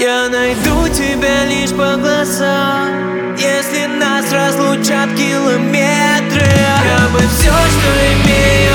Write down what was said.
Я найду тебя лишь по глазам, если нас разлучат километры. Я бы все, что имею,